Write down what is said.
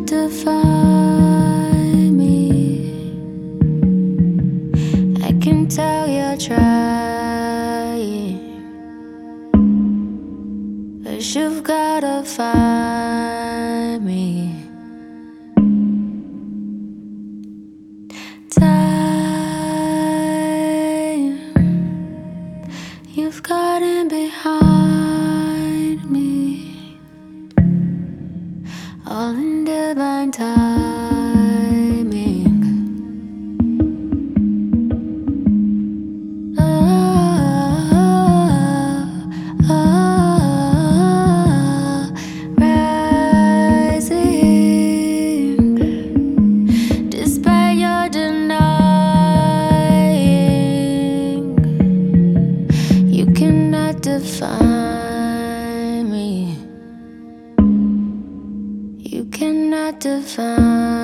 define me. I can tell you're trying, but you've gotta find me. Time, you've gotten behind me, all in divine timing. Rising, despite your denying, you cannot define me. You cannot define